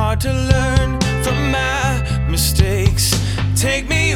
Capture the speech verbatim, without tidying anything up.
hard to learn from my mistakes. Take me